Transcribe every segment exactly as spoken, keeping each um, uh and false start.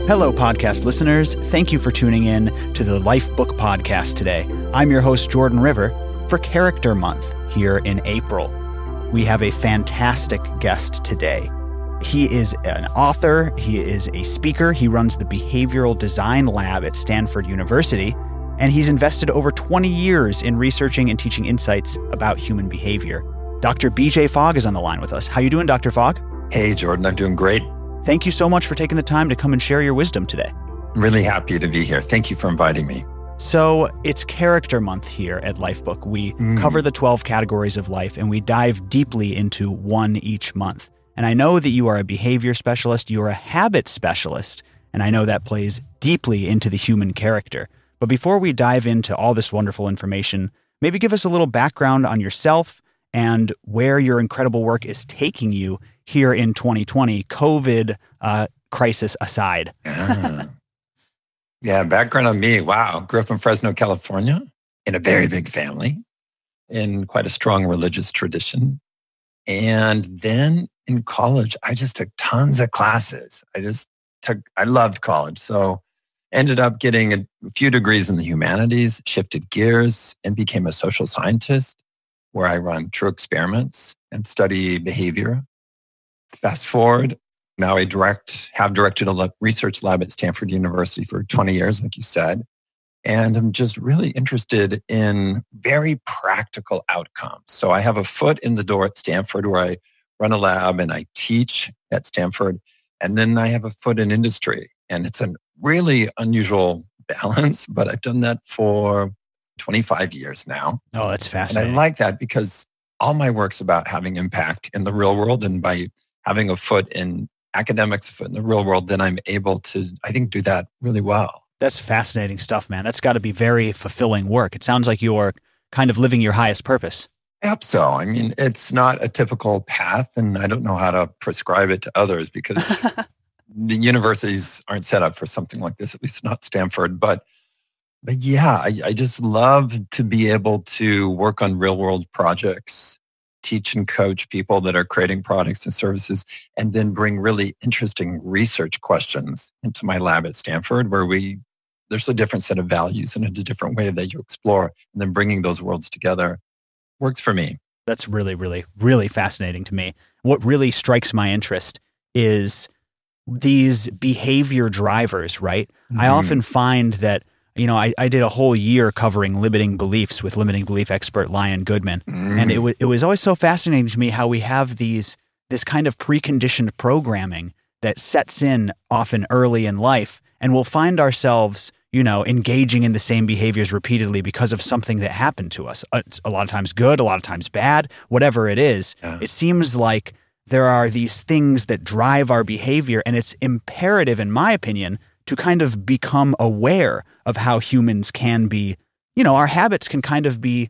Hello, podcast listeners. Thank you for tuning in to the Life Book Podcast today. I'm your host, Jordan River, for Character Month here in April. We have a fantastic guest today. He is an author, he is a speaker, he runs the Behavioral Design Lab at Stanford University, and he's invested over twenty years in researching and teaching insights about human behavior. Doctor B J Fogg is on the line with us. How you doing, Doctor Fogg? Hey, Jordan, I'm doing great. Thank you so much for taking the time to come and share your wisdom today. I'm really happy to be here. Thank you for inviting me. So it's Character Month here at Lifebook. We mm. cover the twelve categories of life, and we dive deeply into one each month. And I know that you are a behavior specialist, you're a habit specialist, and I know that plays deeply into the human character. But before we dive into all this wonderful information, maybe give us a little background on yourself and where your incredible work is taking you here in twenty twenty, COVID uh, crisis aside. ah. Yeah, background on me. Wow. Grew up in Fresno, California, in a very big family, in quite a strong religious tradition. And then in college, I just took tons of classes. I just took, I loved college. So ended up getting a few degrees in the humanities, shifted gears, and became a social scientist, where I run true experiments and study behavior. Fast forward, now I direct, have directed a research lab at Stanford University for twenty years, like you said. And I'm just really interested in very practical outcomes. So I have a foot in the door at Stanford where I run a lab and I teach at Stanford. And then I have a foot in industry. And it's a really unusual balance, but I've done that for twenty-five years now. Oh, that's fascinating. And I like that because all my work's about having impact in the real world. And by having a foot in academics, a foot in the real world, then I'm able to, I think, do that really well. That's fascinating stuff, man. That's got to be very fulfilling work. It sounds like you're kind of living your highest purpose. I hope so. I mean, it's not a typical path, and I don't know how to prescribe it to others because the universities aren't set up for something like this, at least not Stanford. But But yeah, I, I just love to be able to work on real world projects, teach and coach people that are creating products and services, and then bring really interesting research questions into my lab at Stanford, where we there's a different set of values and a different way that you explore, and then bringing those worlds together works for me. That's really, really, really fascinating to me. What really strikes my interest is these behavior drivers, right? Mm-hmm. I often find that You know, I, I did a whole year covering limiting beliefs with limiting belief expert Lion Goodman. Mm. And it, w- it was always so fascinating to me how we have these this kind of preconditioned programming that sets in often early in life, and we'll find ourselves, you know, engaging in the same behaviors repeatedly because of something that happened to us. It's a lot of times good, a lot of times bad, whatever it is. Yeah. It seems like there are these things that drive our behavior, and it's imperative, in my opinion, to kind of become aware of how humans can be, you know, our habits can kind of be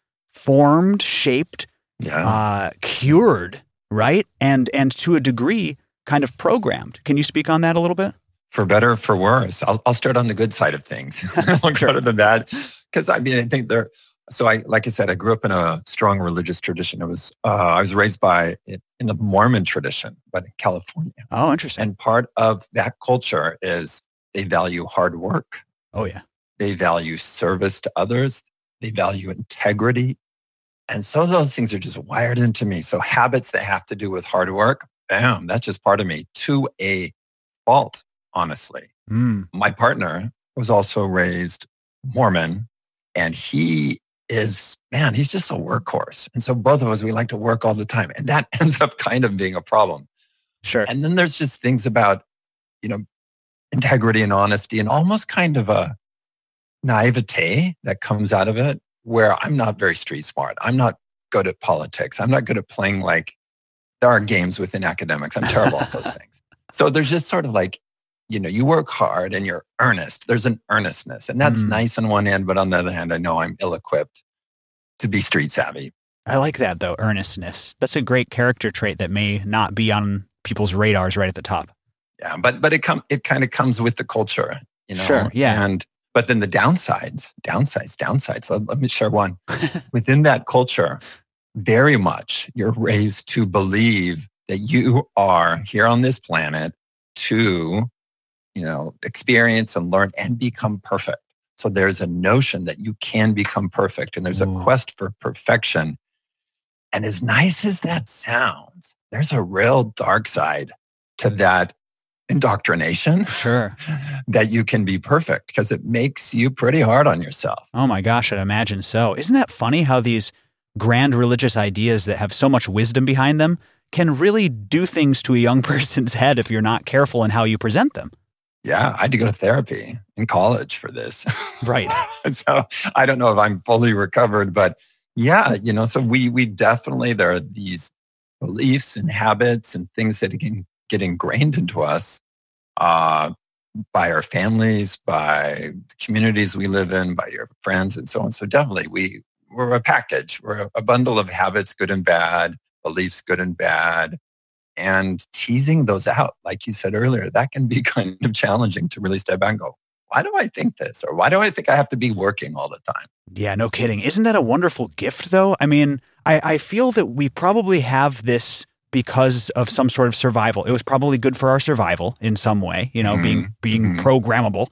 formed, shaped, yeah. uh, cured, right? And and to a degree, kind of programmed. Can you speak on that a little bit? For better, for worse. I'll, I'll start on the good side of things. I'll go to the bad. Because I mean, I think there, so I, like I said, I grew up in a strong religious tradition. It was, uh, I was raised by, in the Mormon tradition, but in California. Oh, interesting. And part of that culture is they value hard work. Oh, yeah. They value service to others. They value integrity. And so those things are just wired into me. So habits that have to do with hard work, bam, that's just part of me to a fault, honestly. Mm. My partner was also raised Mormon, and he is, man, he's just a workhorse. And so both of us, we like to work all the time. And that ends up kind of being a problem. Sure. And then there's just things about, you know, integrity and honesty and almost kind of a naivete that comes out of it, where I'm not very street smart. I'm not good at politics. I'm not good at playing like, there are games within academics. I'm terrible at those things. So there's just sort of like, you know, you work hard and you're earnest. There's an earnestness, and that's mm. nice on one hand, but on the other hand, I know I'm ill-equipped to be street savvy. I like that though, earnestness. That's a great character trait that may not be on people's radars right at the top. Yeah, but but it com- it kind of comes with the culture, you know. Sure, yeah. And but then the downsides, downsides, downsides. Let, let me share one. Within that culture, very much you're raised to believe that you are here on this planet to you know, experience and learn and become perfect. So there's a notion that you can become perfect, and there's Ooh. a quest for perfection. And as nice as that sounds, there's a real dark side to that indoctrination. Sure. That you can be perfect, because it makes you pretty hard on yourself. Oh my gosh, I'd imagine so. Isn't that funny how these grand religious ideas that have so much wisdom behind them can really do things to a young person's head if you're not careful in how you present them? Yeah, I had to go to therapy in college for this. Right. So I don't know if I'm fully recovered, but yeah, you know, so we we definitely, there are these beliefs and habits and things that can get ingrained into us uh, by our families, by the communities we live in, by your friends, and so on. So definitely, we we're a package. We're a, a bundle of habits, good and bad, beliefs, good and bad. And teasing those out, like you said earlier, that can be kind of challenging to really step back and go, why do I think this? Or why do I think I have to be working all the time? Yeah, no kidding. Isn't that a wonderful gift, though? I mean, I, I feel that we probably have this because of some sort of survival. It was probably good for our survival in some way, you know, mm-hmm. being being mm-hmm. programmable.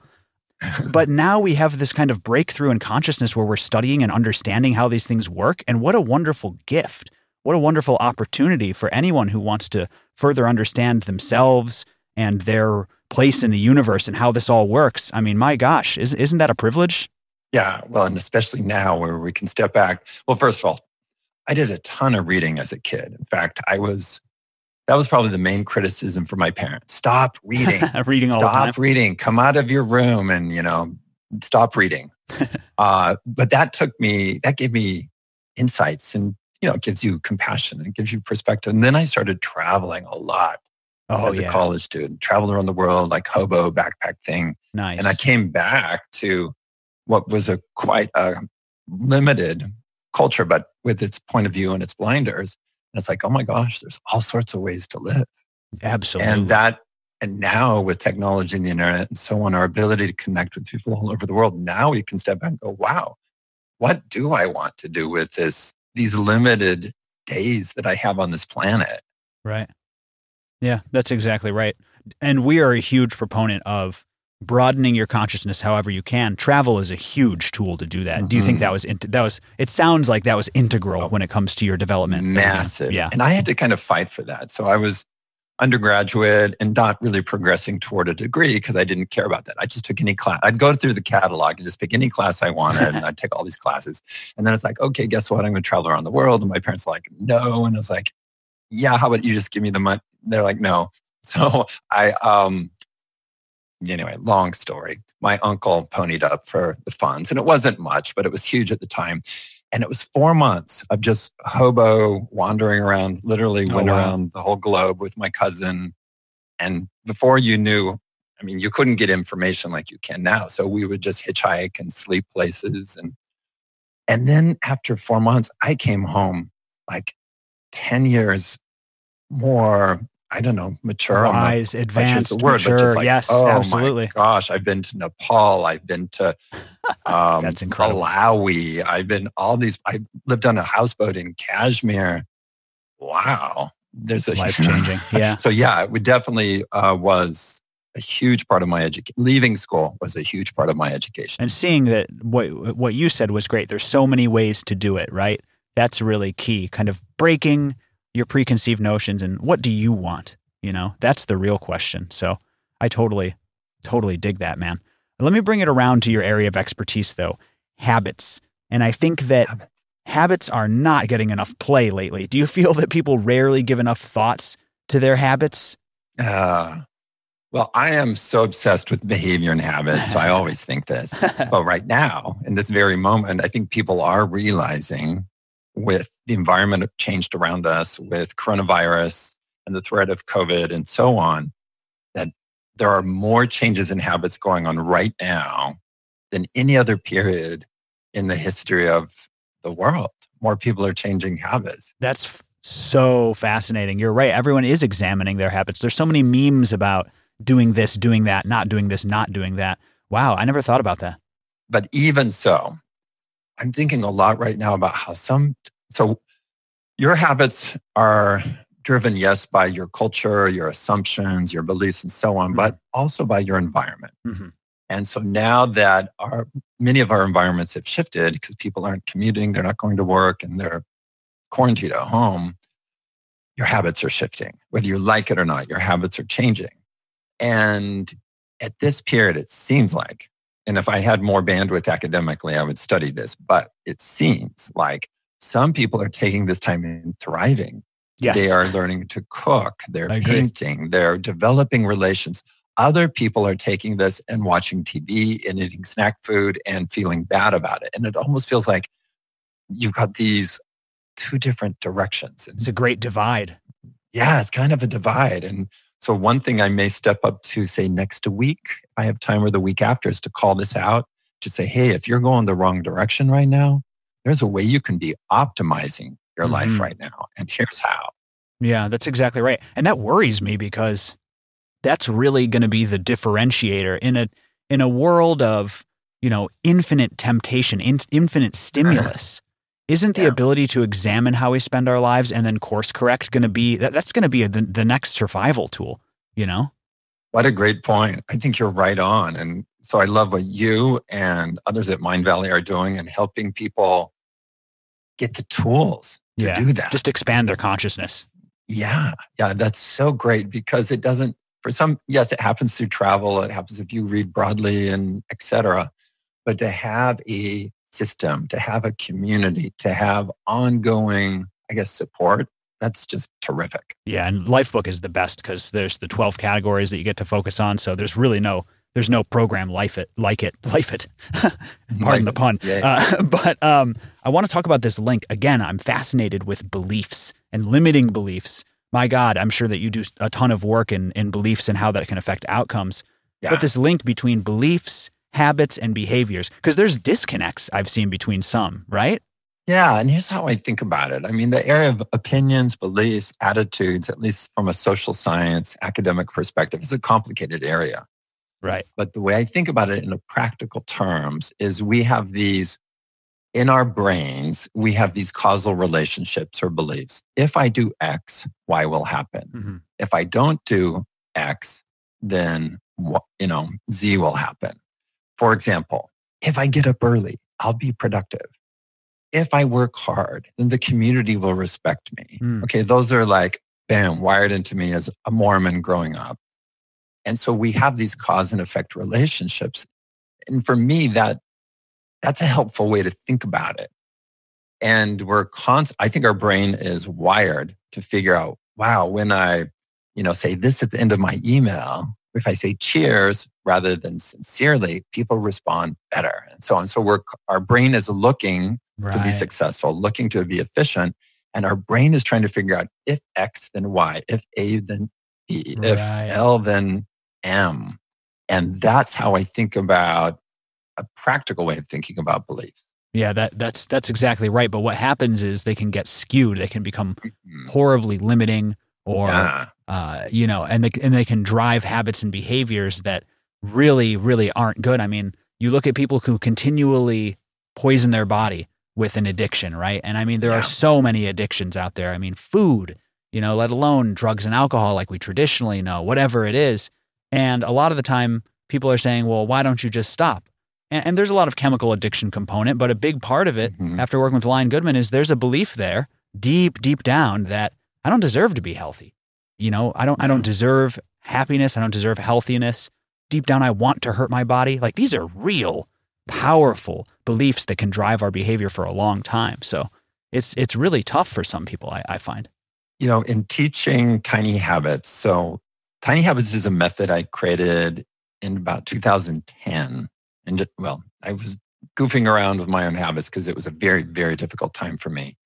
But now we have this kind of breakthrough in consciousness where we're studying and understanding how these things work. And what a wonderful gift. What a wonderful opportunity for anyone who wants to further understand themselves and their place in the universe and how this all works. I mean, my gosh, is, isn't that a privilege? Yeah, well, and especially now where we can step back. Well, first of all, I did a ton of reading as a kid. In fact, I was, that was probably the main criticism for my parents. Stop reading. reading all the time. Stop reading. Come out of your room and, you know, stop reading. uh, but that took me, that gave me insights, and you know, it gives you compassion and it gives you perspective. And then I started traveling a lot oh, as yeah. a college student, traveled around the world, like hobo backpack thing. Nice. And I came back to what was a quite a limited culture, but with its point of view and its blinders. And it's like, oh my gosh, there's all sorts of ways to live. Absolutely. And that, and now with technology and the internet and so on, our ability to connect with people all over the world, now we can step back and go, wow, what do I want to do with this? These limited days that I have on this planet. Right. Yeah, that's exactly right. And we are a huge proponent of broadening your consciousness however you can. Travel is a huge tool to do that. Mm-hmm. Do you think that was, in, that was, it sounds like that was integral oh, when it comes to your development? Massive. Yeah. And I had to kind of fight for that. So I was undergraduate and not really progressing toward a degree because I didn't care about that. I just took any class. I'd go through the catalog and just pick any class I wanted, and I'd take all these classes. And then it's like, okay, guess what? I'm going to travel around the world. And my parents were like, no. And I was like, yeah, how about you just give me the money? They're like, no. So I, um, anyway, long story. My uncle ponied up for the funds, and it wasn't much, but it was huge at the time. And it was four months of just hobo wandering around, literally went oh, wow. around the whole globe with my cousin. And before you knew, I mean, you couldn't get information like you can now. So we would just hitchhike and sleep places. And, and then after four months, I came home like ten years more, I don't know, mature. Wise, not, advanced, the word, mature. But just like, yes, oh absolutely. My gosh, I've been to Nepal. I've been to um, That's incredible. Malawi. I've been all these. I lived on a houseboat in Kashmir. Wow, there's a life changing. Yeah. So yeah, it definitely uh, was a huge part of my education. Leaving school was a huge part of my education. And seeing that what what you said was great. There's so many ways to do it, right? That's really key. Kind of breaking your preconceived notions and what do you want? You know, that's the real question. So I totally, totally dig that, man. Let me bring it around to your area of expertise, though, habits. And I think that habits, habits are not getting enough play lately. Do you feel that people rarely give enough thoughts to their habits? Uh, well, I am so obsessed with behavior and habits, so I always think this. But right now, in this very moment, I think people are realizing with the environment changed around us, with coronavirus and the threat of COVID and so on, that there are more changes in habits going on right now than any other period in the history of the world. More people are changing habits. That's f- so fascinating. You're right. Everyone is examining their habits. There's so many memes about doing this, doing that, not doing this, not doing that. Wow, I never thought about that. But even so, I'm thinking a lot right now about how some, so your habits are driven, yes, by your culture, your assumptions, your beliefs, and so on, mm-hmm. but also by your environment. Mm-hmm. And so now that our many of our environments have shifted because people aren't commuting, they're not going to work, and they're quarantined at home, your habits are shifting. Whether you like it or not, your habits are changing. And at this period, it seems like, and if I had more bandwidth academically, I would study this, but it seems like some people are taking this time and thriving. Yes. They are learning to cook, they're painting, they're developing relations. Other people are taking this and watching T V and eating snack food and feeling bad about it. And it almost feels like you've got these two different directions. It's a great divide. Yeah, it's kind of a divide. And so one thing I may step up to, say, next week, if I have time, or the week after, is to call this out, to say, hey, if you're going the wrong direction right now, there's a way you can be optimizing your mm-hmm. life right now. And here's how. Yeah, that's exactly right. And that worries me because that's really going to be the differentiator in a in a world of, you know, infinite temptation, in, infinite stimulus. Isn't the yeah. ability to examine how we spend our lives and then course correct going to be, that, that's going to be a, the, the next survival tool, you know? What a great point. I think you're right on. And so I love what you and others at Mindvalley are doing and helping people get the tools to yeah. do that. Just expand their consciousness. Yeah. Yeah. That's so great because it doesn't, for some, yes, it happens through travel. It happens if you read broadly and et cetera. But to have a system, to have a community, to have ongoing, I guess, support, that's just terrific. Yeah, and Lifebook is the best because there's the twelve categories that you get to focus on. So there's really no, there's no program like it, like it, life it. Pardon like the pun. Yeah. Uh, but um, I want to talk about this link. Again, I'm fascinated with beliefs and limiting beliefs. My God, I'm sure that you do a ton of work in, in beliefs and how that can affect outcomes. Yeah. But this link between beliefs, habits, and behaviors, because there's disconnects I've seen between some, right? Yeah, and here's how I think about it. I mean, the area of opinions, beliefs, attitudes, at least from a social science, academic perspective, is a complicated area. Right. But the way I think about it in a practical terms is we have these, in our brains, we have these causal relationships or beliefs. If I do X, Y will happen. Mm-hmm. If I don't do X, then, you know, Z will happen. For example, if I get up early, I'll be productive. If I work hard, then the community will respect me. Mm. Okay, those are like, bam, wired into me as a Mormon growing up. And so we have these cause and effect relationships. And for me, that that's a helpful way to think about it. And we're const- I think our brain is wired to figure out, wow, when I, you know, say this at the end of my email, if I say cheers rather than sincerely, people respond better and so on. So we're, our brain is looking right. to be successful, looking to be efficient. And our brain is trying to figure out if X, then Y, if A, then B, right. if L, then M. And that's how I think about a practical way of thinking about beliefs. Yeah, that, that's that's exactly right. But what happens is they can get skewed. They can become mm-hmm. horribly limiting or, yeah. uh, you know, and they, and they can drive habits and behaviors that really, really aren't good. I mean, you look at people who continually poison their body with an addiction, right? And I mean, there yeah. are so many addictions out there. I mean, food, you know, let alone drugs and alcohol like we traditionally know, whatever it is. And a lot of the time people are saying, well, why don't you just stop? And, and there's a lot of chemical addiction component, but a big part of it, mm-hmm. after working with Lion Goodman, is there's a belief there deep, deep down that I don't deserve to be healthy. You know, I don't, I don't deserve happiness. I don't deserve healthiness. Deep down, I want to hurt my body. Like these are real, powerful beliefs that can drive our behavior for a long time. So it's, it's really tough for some people, I, I find. You know, in teaching Tiny Habits, so Tiny Habits is a method I created in about two thousand ten. And just, well, I was goofing around with my own habits because it was a very, very difficult time for me.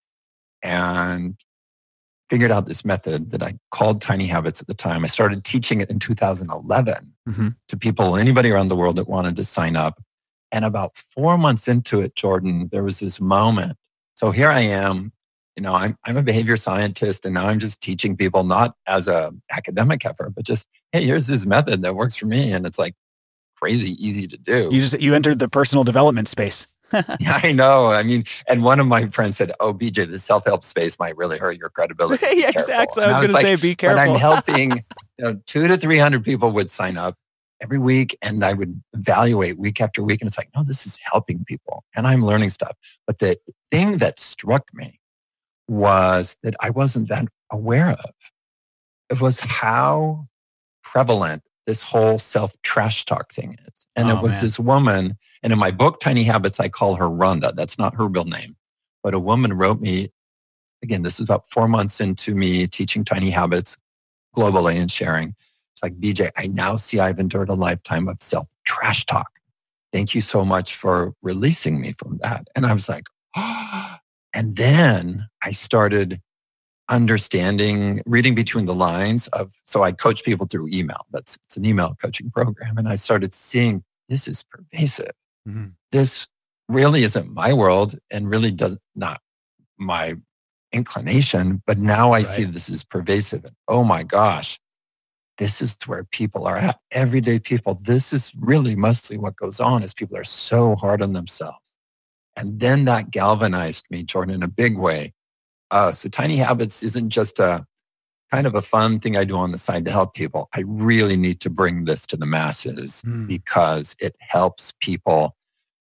And figured out this method that I called Tiny Habits at the time. I started teaching it in two thousand eleven mm-hmm. to people, anybody around the world that wanted to sign up. And about four months into it, Jordan, there was this moment. So here I am, you know, I'm, I'm a behavior scientist and now I'm just teaching people, not as a academic effort, but just, hey, here's this method that works for me. And it's like crazy easy to do. You just, you entered the personal development space. Yeah, I know. I mean, and one of my friends said, "Oh, B J, the self-help space might really hurt your credibility. Be Yeah, exactly. I was, I was going to like, say, be careful. When I'm helping, you know, two to three hundred people would sign up every week, and I would evaluate week after week, and it's like, no, this is helping people, and I'm learning stuff. But the thing that struck me was that I wasn't that aware of. It was how prevalent this whole self-trash talk thing is. And Oh, it was man. this woman, and in my book, Tiny Habits, I call her Rhonda. That's not her real name. But a woman wrote me, again, this is about four months into me teaching Tiny Habits globally and sharing. It's like, B J, I now see I've endured a lifetime of self-trash talk. Thank you so much for releasing me from that. And I was like, oh. And then I started understanding, reading between the lines of, so I coach people through email. That's it's an email coaching program. And I started seeing this is pervasive. Mm-hmm. This really isn't my world and really does not my inclination. But now I Right. see this is pervasive. And oh my gosh, this is where people are at. Everyday people. This is really mostly what goes on is people are so hard on themselves. And then that galvanized me, Jordan, in a big way. Uh, so Tiny Habits isn't just a kind of a fun thing I do on the side to help people. I really need to bring this to the masses Mm. because it helps people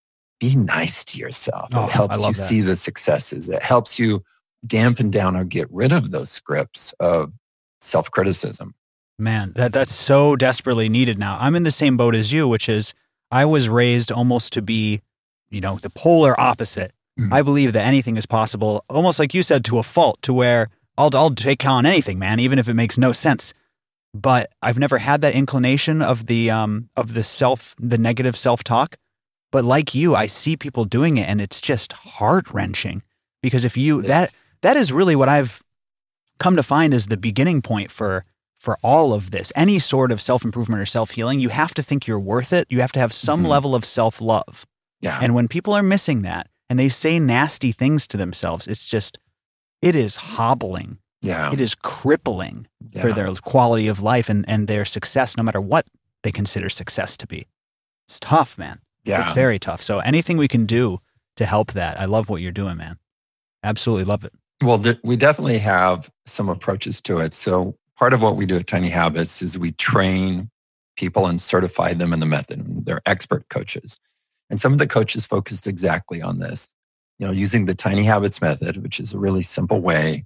be nice to yourself. Oh, It I helps love you that. see the successes. It helps you dampen down or get rid of those scripts of self-criticism. Man, that that's so desperately needed now. I'm in the same boat as you, which is I was raised almost to be, you know, the polar opposite. Mhm. I believe that anything is possible, almost like you said, to a fault, to where I'll I'll take on anything, man, even if it makes no sense. But I've never had that inclination of the um of the self, the negative self-talk. But like you, I see people doing it, and it's just heart-wrenching. Because if you that It's- that is really what I've come to find is the beginning point for for all of this. Any sort of self-improvement or self-healing, you have to think you're worth it. You have to have some Mhm. level of self-love. yeah. And when people are missing that and they say nasty things to themselves, it's just, it is hobbling. yeah. It is crippling yeah. for their quality of life and, and their success, no matter what they consider success to be. It's tough, man. yeah. It's very tough. So anything we can do to help that, I love what you're doing, man. Absolutely love it. Well, th- we definitely have some approaches to it. So part of what we do at Tiny Habits is we train people and certify them in the method. They're expert coaches. And some of the coaches focused exactly on this, you know, using the Tiny Habits method, which is a really simple way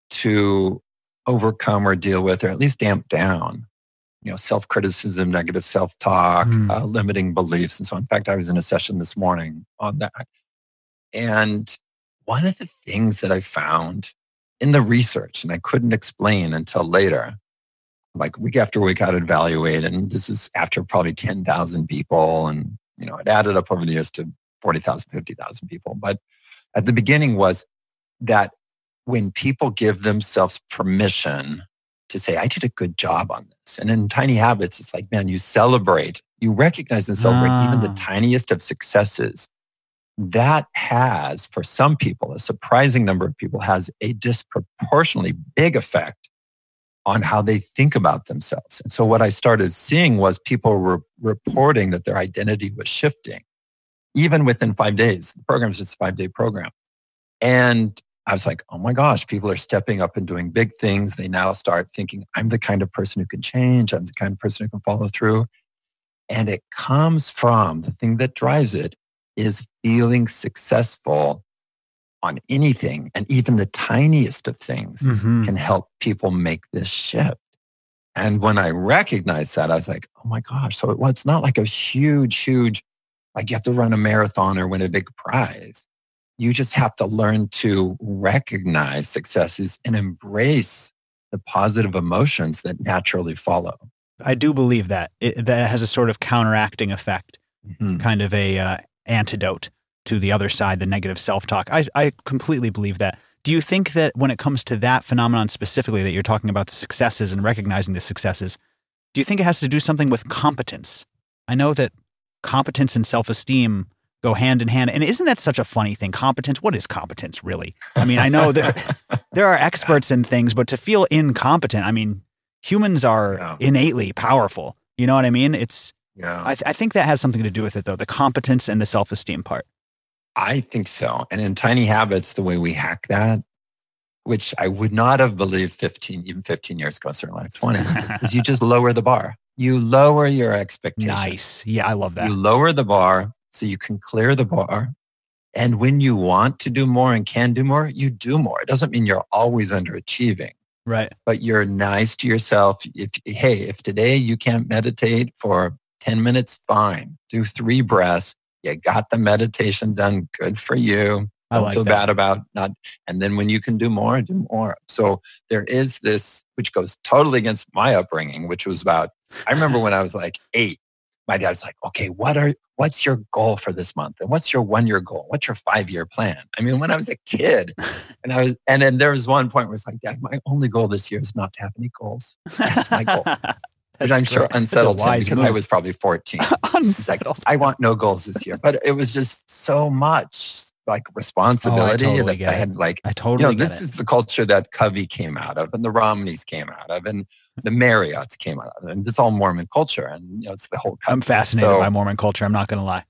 to overcome or deal with, or at least damp down, you know, self-criticism, negative self-talk, Mm. uh, limiting beliefs. And so, in fact, I was in a session this morning on that. And one of the things that I found in the research, and I couldn't explain until later, like week after week, I'd evaluate, and this is after probably ten thousand people. And, you know, it added up over the years to forty thousand, fifty thousand people. But at the beginning was that when people give themselves permission to say, I did a good job on this. And in Tiny Habits, it's like, man, you celebrate, you recognize and celebrate Ah. even the tiniest of successes. That has, for some people, a surprising number of people, has a disproportionately big effect on how they think about themselves. And so what I started seeing was people were reporting that their identity was shifting, even within five days. The program is just a five-day program. And I was like, oh my gosh, people are stepping up and doing big things. They now start thinking, I'm the kind of person who can change. I'm the kind of person who can follow through. And it comes from, the thing that drives it is feeling successful on anything. And even the tiniest of things Mhm. can help people make this shift. And when I recognized that, I was like, oh my gosh. So it, well, it's not like a huge, huge, like you have to run a marathon or win a big prize. You just have to learn to recognize successes and embrace the positive emotions that naturally follow. I do believe that. It, that has a sort of counteracting effect, Mhm. kind of a uh, antidote to the other side, the negative self-talk. I, I completely believe that. Do you think that when it comes to that phenomenon specifically, that you're talking about the successes and recognizing the successes, do you think it has to do something with competence? I know that competence and self-esteem go hand in hand. And isn't that such a funny thing? Competence, what is competence really? I mean, I know there, there are experts in things, but to feel incompetent, I mean, humans are Yeah. innately powerful. You know what I mean? It's, Yeah. I, th- I think that has something to do with it though, the competence and the self-esteem part. I think so. And in Tiny Habits, the way we hack that, which I would not have believed fifteen, even fifteen years ago, certainly like twenty, is you just lower the bar. You lower your expectations. Nice. Yeah, I love that. You lower the bar so you can clear the bar. And when you want to do more and can do more, you do more. It doesn't mean you're always underachieving. Right. But you're nice to yourself. If hey, if today you can't meditate for ten minutes, fine. Do three breaths. You got the meditation done. Good for you. I Don't like feel that. bad about not. And then when you can do more, do more. So there is this, which goes totally against my upbringing, which was about, I remember when I was like eight, my dad's like, okay, what are, what's your goal for this month? And what's your one year goal? What's your five year plan? I mean, when I was a kid and I was, and then there was one point where it's like, Dad, my only goal this year is not to have any goals. That's my goal. Which I'm sure unsettled him because move. I was probably fourteen. Unsettled. Like, I want no goals this year, but it was just so much like responsibility oh, I totally that get I it. had like, I totally you know, get this it. is the culture that Covey came out of and the Romneys came out of and the Marriotts came out of. And it's all Mormon culture. And, you know, it's the whole country. I'm fascinated so, by Mormon culture. I'm not going to lie.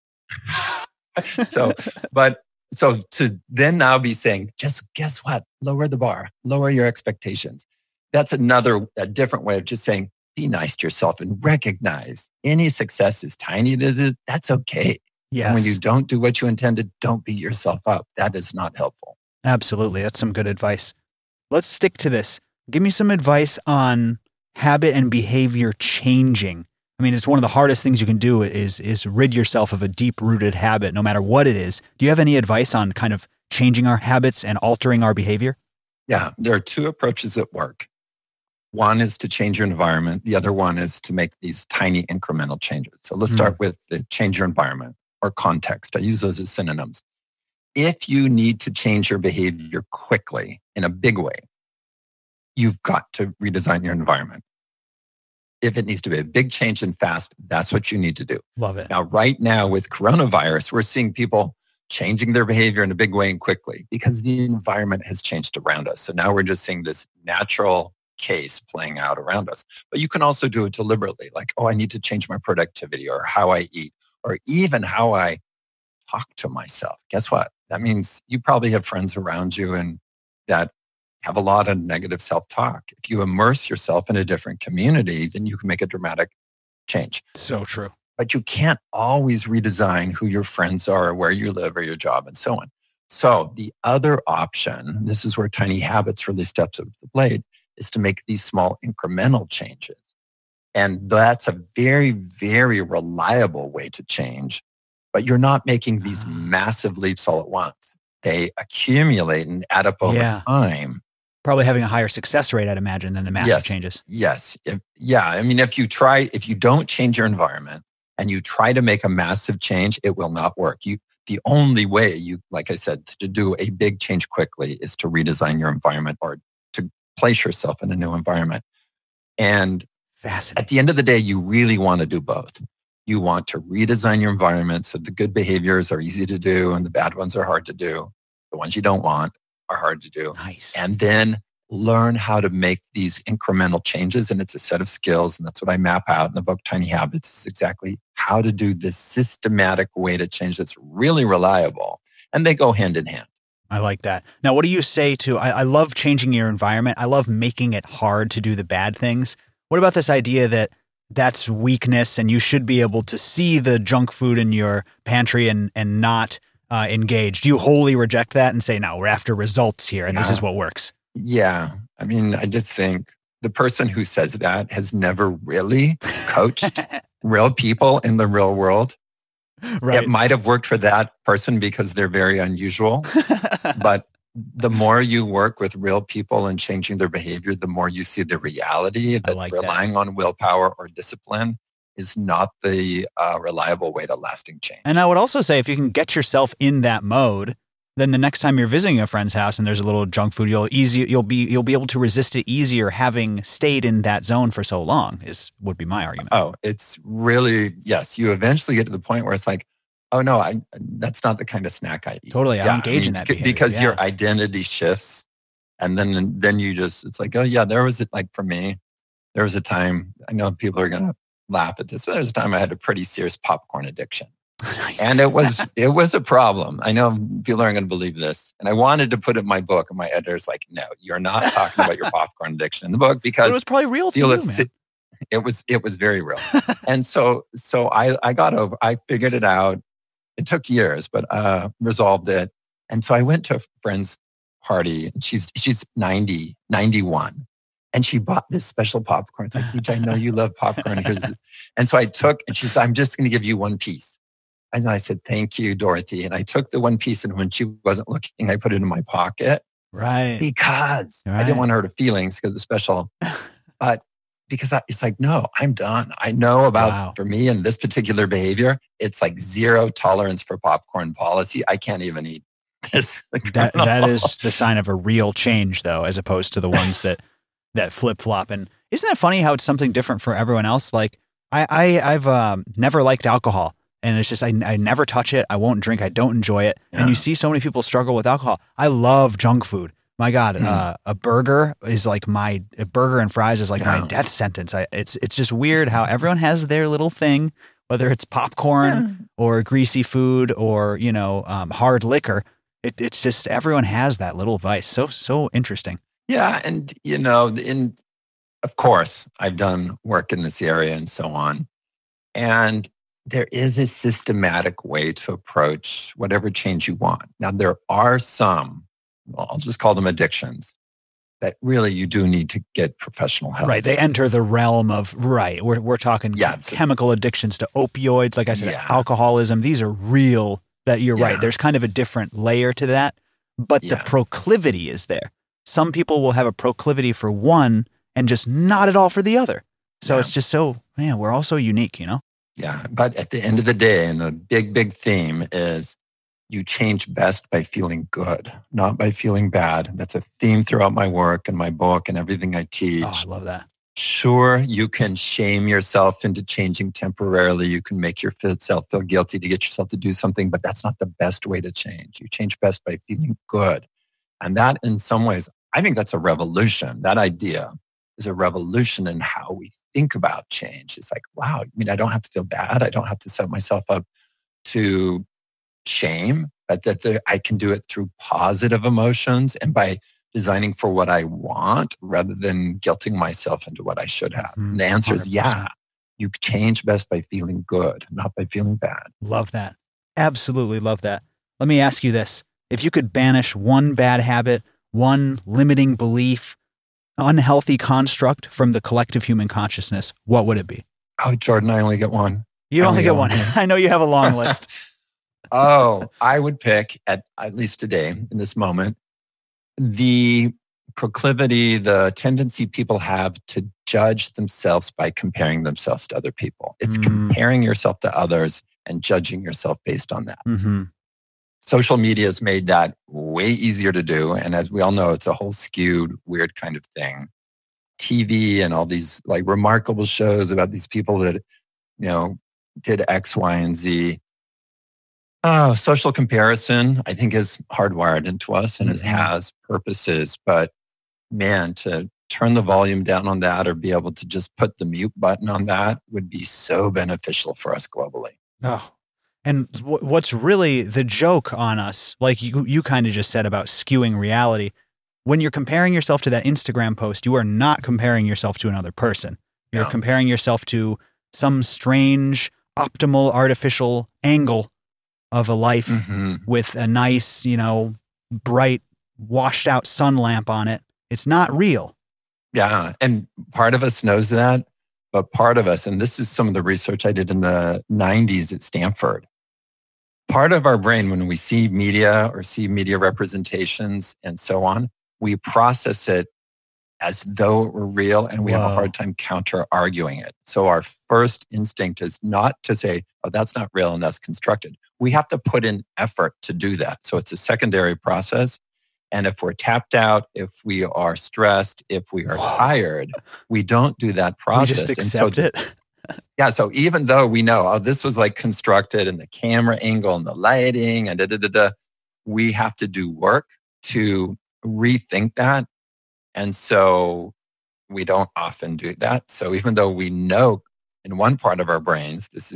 so, but so to then now be saying, just guess what? Lower the bar, lower your expectations. That's another, a different way of just saying, be nice to yourself and recognize any success, as tiny as it is, that's okay. Yes. And when you don't do what you intended, don't beat yourself up. That is not helpful. Absolutely. That's some good advice. Let's stick to this. Give me some advice on habit and behavior changing. I mean, it's one of the hardest things you can do is, is rid yourself of a deep-rooted habit, no matter what it is. Do you have any advice on kind of changing our habits and altering our behavior? Yeah, there are two approaches that work. One is to change your environment. The other one is to make these tiny incremental changes. So let's start mm. with the change your environment or context. I use those as synonyms. If you need to change your behavior quickly in a big way, you've got to redesign your environment. If it needs to be a big change and fast, that's what you need to do. Love it. Now, right now with coronavirus, we're seeing people changing their behavior in a big way and quickly because the environment has changed around us. So now we're just seeing this natural case playing out around us. But you can also do it deliberately, like, oh, I need to change my productivity or how I eat or even how I talk to myself. Guess what? That means you probably have friends around you and that have a lot of negative self-talk. If you immerse yourself in a different community, then you can make a dramatic change. So true. But you can't always redesign who your friends are or where you live or your job and so on. So the other option, this is where Tiny Habits really steps up to the plate, is to make these small incremental changes. And that's a very, very reliable way to change, but you're not making these massive leaps all at once. They accumulate and add up over yeah. time. Probably having a higher success rate, I'd imagine, than the massive yes. changes. Yes. If, yeah. I mean, if you try, if you don't change your environment and you try to make a massive change, it will not work. You, the only way you, like I said, to do a big change quickly is to redesign your environment or to place yourself in a new environment. And at the end of the day, you really want to do both. You want to redesign your environment so the good behaviors are easy to do and the bad ones are hard to do. The ones you don't want are hard to do. Nice. And then learn how to make these incremental changes. And it's a set of skills. And that's what I map out in the book, Tiny Habits, is exactly how to do this systematic way to change that's really reliable. And they go hand in hand. I like that. Now, what do you say to, I, I love changing your environment. I love making it hard to do the bad things. What about this idea that that's weakness and you should be able to see the junk food in your pantry and, and not uh, engage? Do you wholly reject that and say, no, we're after results here and yeah. this is what works? Yeah. I mean, I just think the person who says that has never really coached real people in the real world. Right. It might have worked for that person because they're very unusual, but the more you work with real people and changing their behavior, the more you see the reality that like relying that. on willpower or discipline is not the uh, reliable way to lasting change. And I would also say if you can get yourself in that mode, then the next time you're visiting a friend's house and there's a little junk food, you'll easy you'll be you'll be able to resist it easier having stayed in that zone for so long, is would be my argument. Oh, it's really, yes, you eventually get to the point where it's like, oh no, I that's not the kind of snack I eat. Totally, I yeah, don't engage I mean, in that c- behavior. because yeah. your identity shifts, and then then you just it's like, oh yeah, there was it. Like for me, there was a time. I know people are gonna laugh at this, but there was a time I had a pretty serious popcorn addiction. Nice. And it was it was a problem. I know people aren't going to believe this. And I wanted to put it in my book, and my editor's like, no, you're not talking about your popcorn addiction in the book because but it was probably real to you, man. It was it was very real. And so so I I got over, I figured it out. It took years, but uh, resolved it. And so I went to a friend's party. And she's she's ninety, ninety-one. And she bought this special popcorn. It's like, Beach, I know you love popcorn. Here's, and so I took, and she said, I'm just going to give you one piece. And I said, thank you, Dorothy. And I took the one piece, and when she wasn't looking, I put it in my pocket. Right. Because right. I didn't want to hurt her feelings because it's special. But because I, it's like, no, I'm done. I know about, wow. for me and this particular behavior, it's like zero tolerance for popcorn policy. I can't even eat this. that That is the sign of a real change, though, as opposed to the ones that, that flip-flop. And isn't it funny how it's something different for everyone else? Like, I, I, I've um, never liked alcohol. And it's just, I, I never touch it. I won't drink. I don't enjoy it. Yeah. And you see so many people struggle with alcohol. I love junk food. My God, mm. uh, a burger is like my, a burger and fries is like yeah. my death sentence. I, it's it's just weird how everyone has their little thing, whether it's popcorn yeah. or greasy food or, you know, um, hard liquor. It, it's just, everyone has that little vice. So, so interesting. Yeah. And, you know, in, of course, I've done work in this area and so on. And there is a systematic way to approach whatever change you want. Now, there are some, well, I'll just call them addictions, that really you do need to get professional help. Right. They enter the realm of, right. We're, we're talking yeah, chemical addictions to opioids. Like I said, yeah. alcoholism. These are real, that you're yeah. right. There's kind of a different layer to that, but yeah. the proclivity is there. Some people will have a proclivity for one and just not at all for the other. So yeah. it's just so, man, we're all so unique, you know? Yeah, but at the end of the day, and the big, big theme is you change best by feeling good, not by feeling bad. That's a theme throughout my work and my book and everything I teach. Oh, I love that. Sure, you can shame yourself into changing temporarily. You can make yourself feel guilty to get yourself to do something, but that's not the best way to change. You change best by feeling good. And that, in some ways, I think that's a revolution. That idea is a revolution in how we think about change. It's like, wow, I mean, I don't have to feel bad. I don't have to set myself up to shame, but that the, I can do it through positive emotions and by designing for what I want rather than guilting myself into what I should have. Mm, and the answer is yeah. You change best by feeling good, not by feeling bad. Love that. Absolutely love that. Let me ask you this. If you could banish one bad habit, one limiting belief, unhealthy construct from the collective human consciousness, what would it be? Oh, Jordan, I only get one. You I only get one. I know you have a long list. Oh, I would pick, at, at least today, in this moment, the proclivity, the tendency people have to judge themselves by comparing themselves to other people. It's mm. comparing yourself to others and judging yourself based on that. Mm-hmm. Social media has made that way easier to do. And as we all know, it's a whole skewed, weird kind of thing. T V and all these like remarkable shows about these people that, you know, did X, Y, and Z. Oh, social comparison, I think, is hardwired into us and mm-hmm. it has purposes. But man, to turn the volume down on that or be able to just put the mute button on that would be so beneficial for us globally. Oh, and w- what's really the joke on us, like you, you kind of just said about skewing reality, when you're comparing yourself to that Instagram post, you are not comparing yourself to another person. You're no. comparing yourself to some strange, optimal, artificial angle of a life mm-hmm. with a nice, you know, bright, washed out sun lamp on it. It's not real. Yeah. And part of us knows that, but part of us, and this is some of the research I did in the nineties at Stanford, part of our brain, when we see media or see media representations and so on, we process it as though it were real, and we Whoa. have a hard time counter-arguing it. So our first instinct is not to say, oh, that's not real and that's constructed. We have to put in effort to do that. So it's a secondary process. And if we're tapped out, if we are stressed, if we are Whoa. tired, we don't do that process. We just accept and so, it. Yeah. So even though we know, oh, this was like constructed and the camera angle and the lighting and da da da da, we have to do work to rethink that. And so we don't often do that. So even though we know in one part of our brains, this is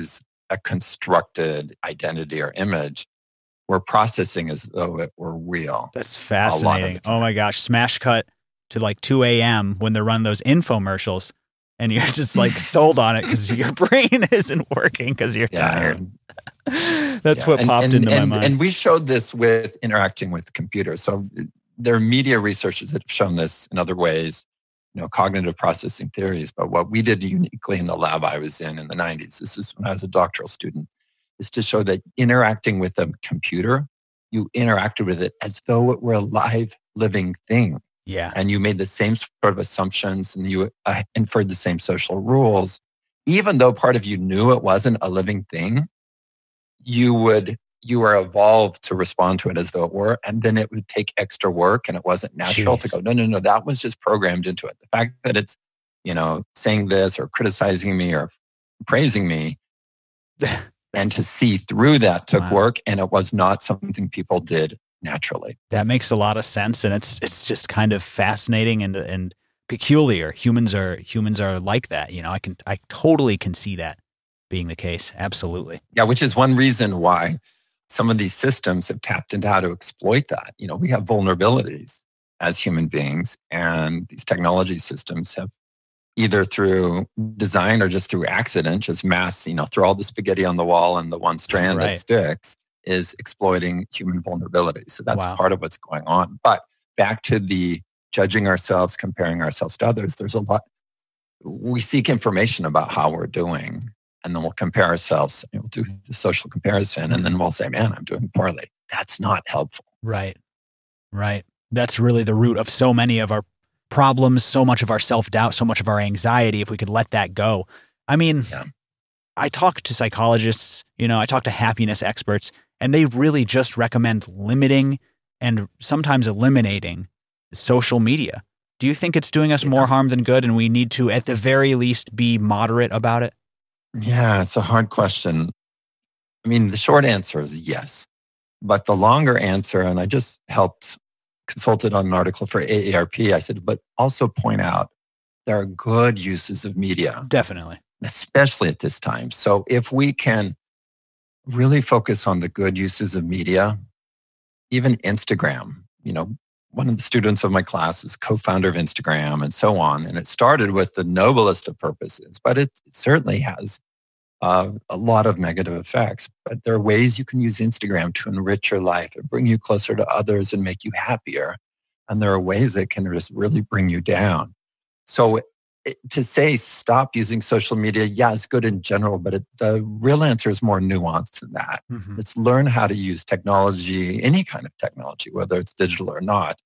a constructed identity or image, we're processing as though it were real. That's fascinating. Oh my gosh. Smash cut to like two a.m. when they're running those infomercials and you're just like sold on it because your brain isn't working because you're Yeah. tired. That's Yeah. what And- popped and- into and- my mind. And we showed this with interacting with computers. So there are media researchers that have shown this in other ways, you know, cognitive processing theories. But what we did uniquely in the lab I was in in the nineties, this is when I was a doctoral student, is to show that interacting with a computer, you interacted with it as though it were a live, living thing. Yeah. And you made the same sort of assumptions and you uh, inferred the same social rules. Even though part of you knew it wasn't a living thing, you would you were evolved to respond to it as though it were, and then it would take extra work and it wasn't natural Jeez. to go, no, no, no, that was just programmed into it. The fact that it's, you know, saying this or criticizing me or praising me, and to see through that took Wow. work, and it was not something people did naturally. That makes a lot of sense, and it's it's just kind of fascinating and and peculiar. Humans are humans are like that, you know. I can I totally can see that being the case. Absolutely. Yeah, which is one reason why some of these systems have tapped into how to exploit that. You know, we have vulnerabilities as human beings, and these technology systems have either through design or just through accident, just mass, you know, throw all the spaghetti on the wall and the one strand Right. that sticks is exploiting human vulnerabilities. So that's Wow. part of what's going on. But back to the judging ourselves, comparing ourselves to others, there's a lot. We seek information about how we're doing, and then we'll compare ourselves. We'll do the social comparison, and then we'll say, man, I'm doing poorly. That's not helpful. Right. Right. That's really the root of so many of our problems, so much of our self-doubt, so much of our anxiety, if we could let that go. I mean, Yeah. I talk to psychologists, you know, I talk to happiness experts, and they really just recommend limiting and sometimes eliminating social media. Do you think it's doing us Yeah. more harm than good, and we need to, at the very least, be moderate about it? Yeah, it's a hard question. I mean, the short answer is yes. But the longer answer, and I just helped consulted on an article for A A R P, I said, but also point out there are good uses of media, Definitely. especially at this time. So if we can really focus on the good uses of media, even Instagram, you know, one of the students of my class is co-founder of Instagram and so on. And it started with the noblest of purposes, but it certainly has uh, a lot of negative effects. But there are ways you can use Instagram to enrich your life or bring you closer to others and make you happier. And there are ways that can just really bring you down. So it, to say stop using social media, yeah, it's good in general, but it, the real answer is more nuanced than that. Mhm. It's learn how to use technology, any kind of technology, whether it's digital or not,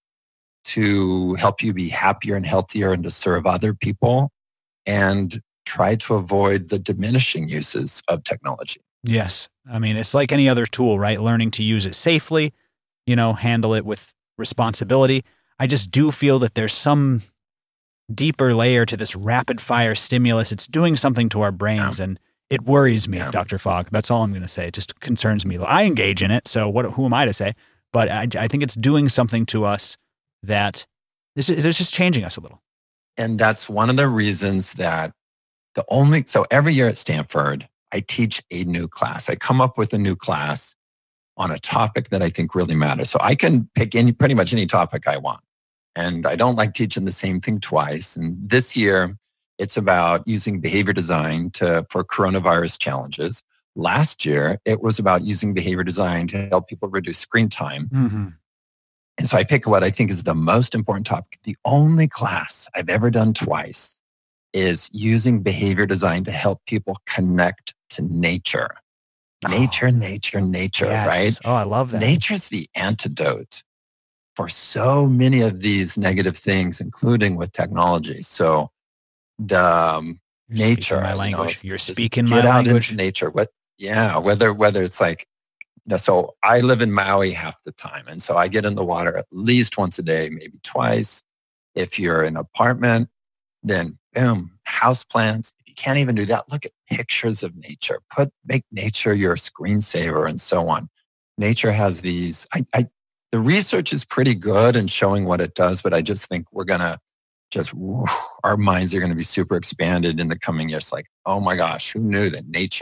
to help you be happier and healthier and to serve other people, and try to avoid the diminishing uses of technology. Yes. I mean, it's like any other tool, right? Learning to use it safely, you know, handle it with responsibility. I just do feel that there's some deeper layer to this rapid fire stimulus. It's doing something to our brains, Yeah. and it worries me, Yeah. Doctor Fogg. That's all I'm going to say. It just concerns me. I engage in it, so what? Who am I to say? But I, I think it's doing something to us that this is it's just changing us a little. And that's one of the reasons that the only, so every year at Stanford, I teach a new class. I come up with a new class on a topic that I think really matters. So I can pick any, pretty much any topic I want. And I don't like teaching the same thing twice. And this year, it's about using behavior design to, for coronavirus challenges. Last year, it was about using behavior design to help people reduce screen time. Mm-hmm. And so I pick what I think is the most important topic. The only class I've ever done twice is using behavior design to help people connect to nature. Nature, nature, nature, Yes. right? Oh, I love that. Nature's the antidote for so many of these negative things, including with technology. So the um, You're nature, speaking my you know, language. it's You're just speaking get my out language. into nature. What? Yeah, whether whether it's like, you know, so I live in Maui half the time, and so I get in the water at least once a day, maybe twice. If you're in an apartment, then boom, house plants. If you can't even do that, look at pictures of nature. Put make nature your screensaver and so on. Nature has these. I, I the research is pretty good in showing what it does, but I just think we're gonna just whew, our minds are gonna be super expanded in the coming years. Like, oh my gosh, who knew that nature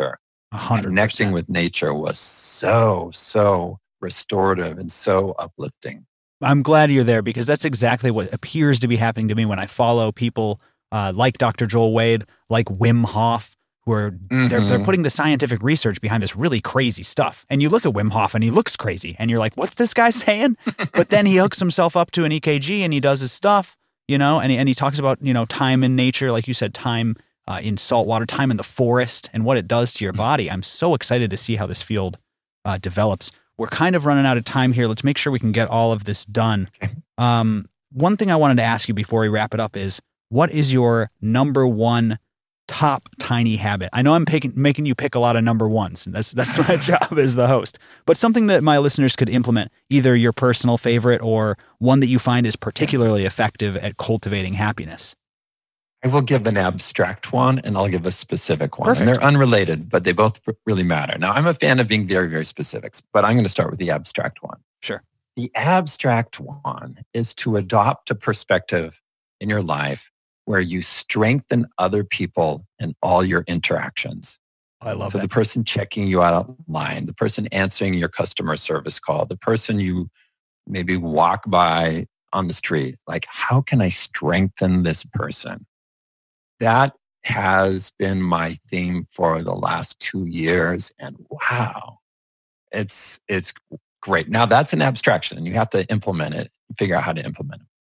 one hundred percent. Connecting with nature was so, so restorative and so uplifting. I'm glad you're there, because that's exactly what appears to be happening to me when I follow people uh, like Doctor Joel Wade, like Wim Hof, who are mm-hmm. they're, they're putting the scientific research behind this really crazy stuff. And you look at Wim Hof and he looks crazy and you're like, what's this guy saying? But then he hooks himself up to an E K G and he does his stuff, you know, and he, and he talks about, you know, time in nature, like you said, time uh, in salt water, time in the forest, and what it does to your body. I'm so excited to see how this field uh, develops. We're kind of running out of time here. Let's make sure we can get all of this done. Um, one thing I wanted to ask you before we wrap it up is, what is your number one top tiny habit? I know I'm picking, making you pick a lot of number ones, and that's that's my job as the host. But something that my listeners could implement, either your personal favorite or one that you find is particularly effective at cultivating happiness. I will give an abstract one and I'll give a specific one. Perfect. And they're unrelated, but they both really matter. Now, I'm a fan of being very, very specific, but I'm going to start with the abstract one. Sure. The abstract one is to adopt a perspective in your life where you strengthen other people in all your interactions. I love so that. The person checking you out online, the person answering your customer service call, the person you maybe walk by on the street. Like, how can I strengthen this person? That has been my theme for the last two years. And wow, it's it's great. Now, that's an abstraction and you have to implement it and figure out how to implement it.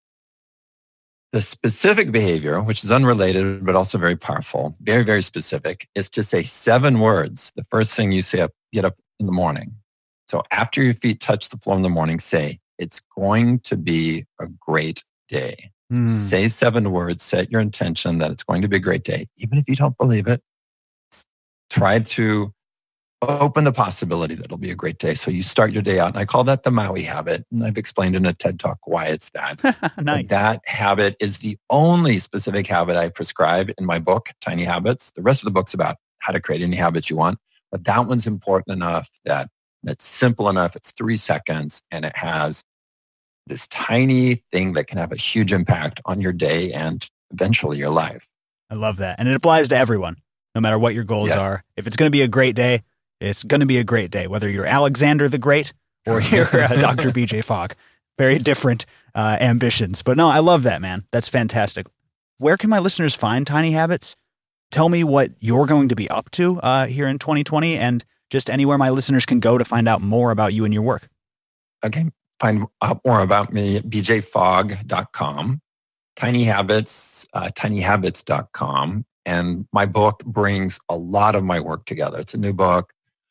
The specific behavior, which is unrelated, but also very powerful, very, very specific, is to say seven words. The first thing you say up, get up in the morning. So after your feet touch the floor in the morning, say, it's going to be a great day. Mm. Say seven words, set your intention that it's going to be a great day. Even if you don't believe it, try to open the possibility that it'll be a great day. So you start your day out. And I call that the Maui habit. And I've explained in a TED Talk why it's that. Nice. But that habit is the only specific habit I prescribe in my book, Tiny Habits. The rest of the book's about how to create any habits you want. But that one's important enough that it's simple enough. It's three seconds and it has this tiny thing that can have a huge impact on your day and eventually your life. I love that. And it applies to everyone, no matter what your goals yes. are. If it's going to be a great day, it's going to be a great day, whether you're Alexander the Great or you're uh, Doctor B J Fogg. Very different uh, ambitions. But no, I love that, man. That's fantastic. Where can my listeners find Tiny Habits? Tell me what you're going to be up to uh, here in twenty twenty, and just anywhere my listeners can go to find out more about you and your work. Okay. Find out more about me at b j fogg dot com, Tiny Habits, uh, tiny habits dot com. And my book brings a lot of my work together. It's a new book,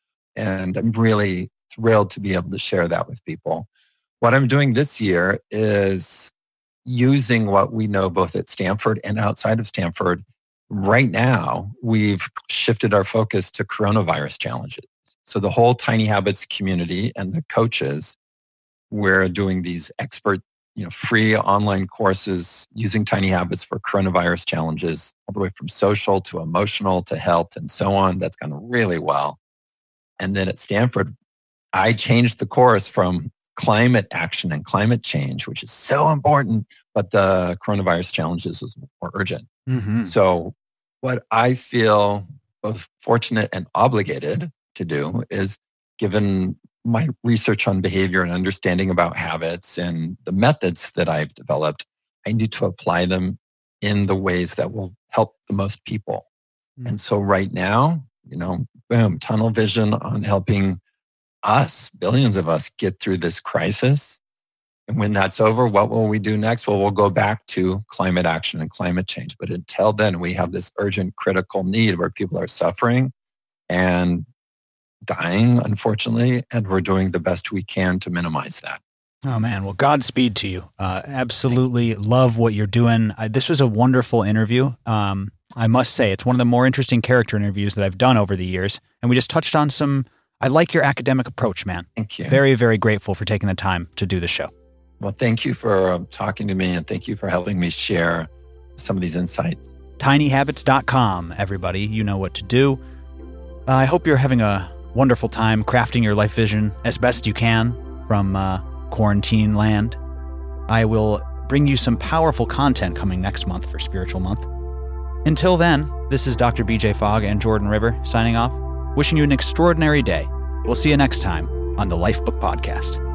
and I'm really thrilled to be able to share that with people. What I'm doing this year is using what we know both at Stanford and outside of Stanford. Right now, we've shifted our focus to coronavirus challenges. So the whole Tiny Habits community and the coaches, we're doing these expert, you know, free online courses using Tiny Habits for coronavirus challenges, all the way from social to emotional to health and so on. That's gone really well. And then at Stanford, I changed the course from climate action and climate change, which is so important, but the coronavirus challenges is more urgent. Mm-hmm. So what I feel both fortunate and obligated to do is, given my research on behavior and understanding about habits and the methods that I've developed, I need to apply them in the ways that will help the most people. Mm. And so right now, you know, boom, tunnel vision on helping us, billions of us, get through this crisis. And when that's over, what will we do next? Well, we'll go back to climate action and climate change. But until then, we have this urgent, critical need where people are suffering and dying, unfortunately, and we're doing the best we can to minimize that. Oh, man. Well, Godspeed to you. Uh, absolutely love what you're doing. I, this was a wonderful interview. Um, I must say, it's one of the more interesting character interviews that I've done over the years. And we just touched on some, I like your academic approach, man. Thank you. Very, very grateful for taking the time to do the show. Well, thank you for uh, talking to me, and thank you for helping me share some of these insights. tiny habits dot com, everybody. You know what to do. Uh, I hope you're having a wonderful time crafting your life vision as best you can from uh, quarantine land. I will bring you some powerful content coming next month for Spiritual Month. Until then, this is Doctor B J Fogg and Jordan River signing off. wishing you an extraordinary day. We'll see you next time on the Lifebook Podcast.